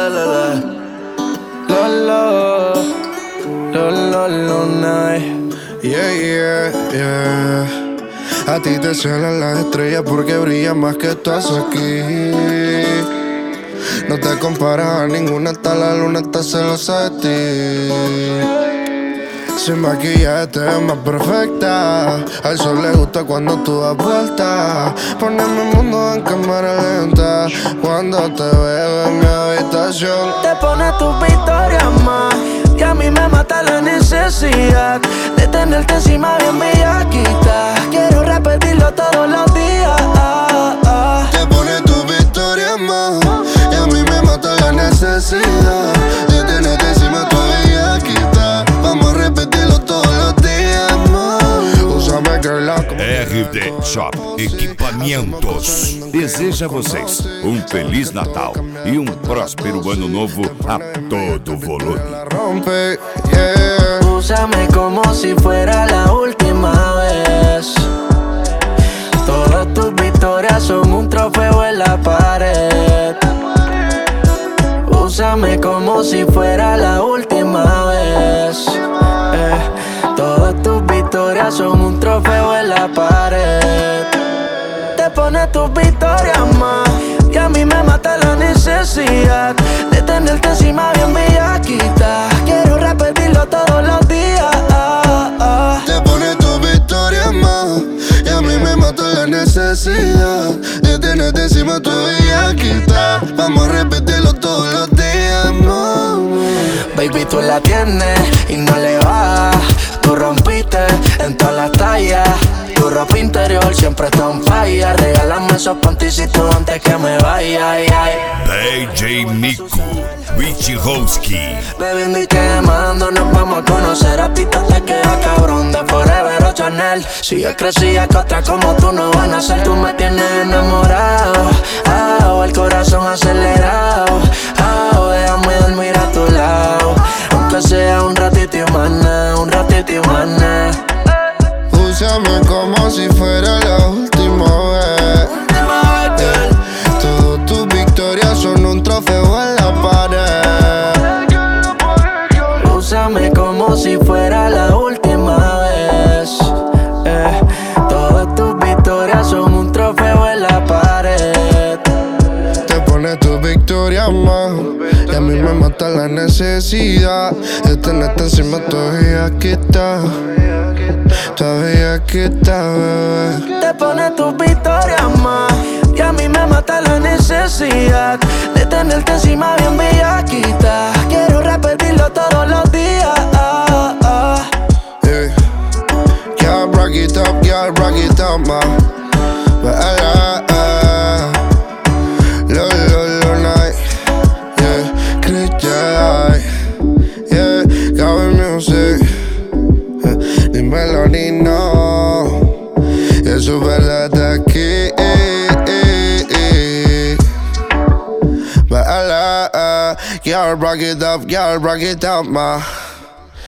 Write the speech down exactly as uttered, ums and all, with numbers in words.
la la la. La la, la la la night. Yeah, yeah, yeah. A ti te celan las estrellas porque brillan más que estás aquí. No te comparas a ninguna, hasta la luna está celosa de ti. Sin maquillaje te ves más perfecta. Al sol le gusta cuando tú das vuelta. Poneme el mundo en cámara lenta cuando te veo en mi habitación. Te pones tus victorias más y a mí me mata la necesidad de tenerte encima bien bellaquita. Quiero repetirlo todos los días. ah, ah. Te pones tus victorias más y a mí me mata la necesidad de tenerte encima tu bellaquita. Vamos a repetirlo todos los días más. Úsame, girl, como R D Shop Equipamentos deseja a vocês um Feliz Natal e um próspero Ano Novo a todo volume. rompe, yeah. Úsame como si fuera la última vez. Todas tus victorias son un trofeo en la pared. Úsame como si fuera la última vez. eh, Todas tus victorias son un trofeo en la pared. Te pones tus victorias más y a mí me mata la necesidad de tenerte encima bien bellaquita. Quiero repetirlo todos los días. ah, ah. Te pones tus victorias más y a mí me mata la necesidad de tenerte encima tu bellaquita. Vamos a repetirlo todos los días más. Baby, tú la tienes y no le vas. Tú rompiste en todas las tallas. Tu ropa interior siempre está en falla. Regálame esos panticitos antes que me vaya. Ay, ay. D J Nico Wichihowski. Bebiendo y quemando, nos vamos a conocer. A ti te queda cabrón de Forever o Chanel. Si yo crecía que otra como tú no van a ser. Tú me tienes enamorado, ah, el corazón acelerado, ah, déjame dormir a tu lado, aunque sea un ratito y más nada, un ratito y más nada. Úsame como si fuera la última vez. Yeah. Todas tus victorias son un trofeo en la pared. Úsame como si fuera la última vez. eh, Todas tus victorias son un trofeo en la pared. Te pones tus victorias más y a mí me mata la necesidad de tenerte encima tu bellaquita. Todavía aquí está, bebé. Te pones tus victorias más y a mí me mata la necesidad de tenerte encima bien bellaquita. Quiero repetirlo todos los días. ah, ah. Yeah. Girl, rock it up, girl, rock it up, ma. But I like, lo, lo, lo, night. Yeah, Christian, yeah, Gabby Music. Dímelo, Nino, y eso es verdad de aquí. But I like, girl, rock it up, girl, rock it up, ma.